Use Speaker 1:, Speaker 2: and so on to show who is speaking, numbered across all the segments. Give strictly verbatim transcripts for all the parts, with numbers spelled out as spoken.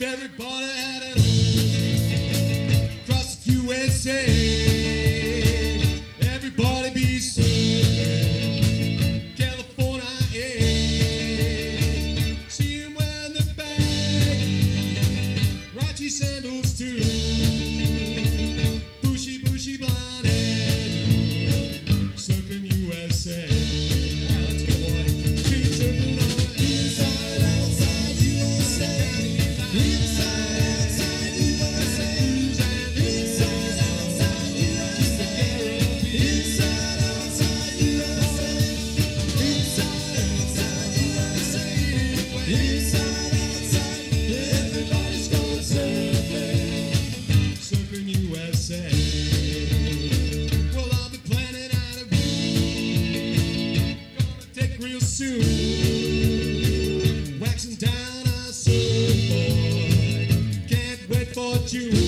Speaker 1: Everybody had it across the U S A. Everybody be safe. California, yeah. See him wearing the bag, Rachi sandals too. Bushy, bushy blonde head, surfing U S A. Ah, let's go, boy. She's surfing on the inside, outside U S A. Inside, outside U S A. Inside, outside U S A. Inside, outside U S A. Inside, outside U S A. Inside, outside, everybody's going surfing. Surfing U S A. Well, I'll be planning out a route. Gonna take real soon. Waxing down a surfboard. Can't wait for June.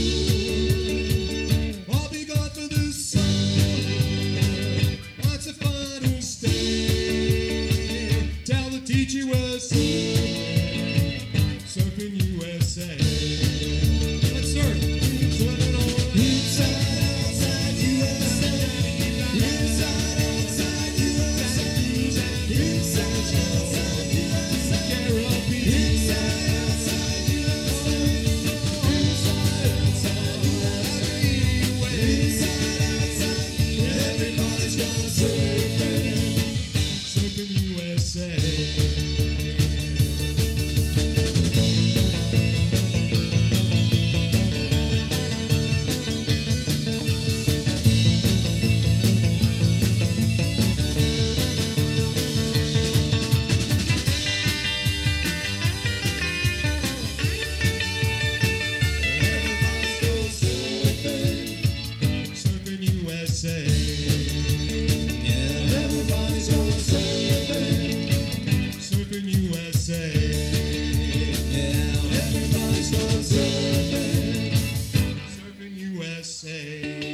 Speaker 1: I'll be gone for the summer. Lots of fun to stay. Tell the teacher we're surfing. Surfing U S A. Let's surf. Surfing on inside, outside U S A. Inside, outside U S A. Inside, outside U S A. Caribbean. Inside, outside U S A. Inside, outside U S A. Inside, outside, everybody's gonna surfing. Surfing U S A. Everybody's going surfing. Surfing U S A. Yeah, everybody's going surfing. Surfing U S A. Yeah, everybody's going surfing. Surfing U S A.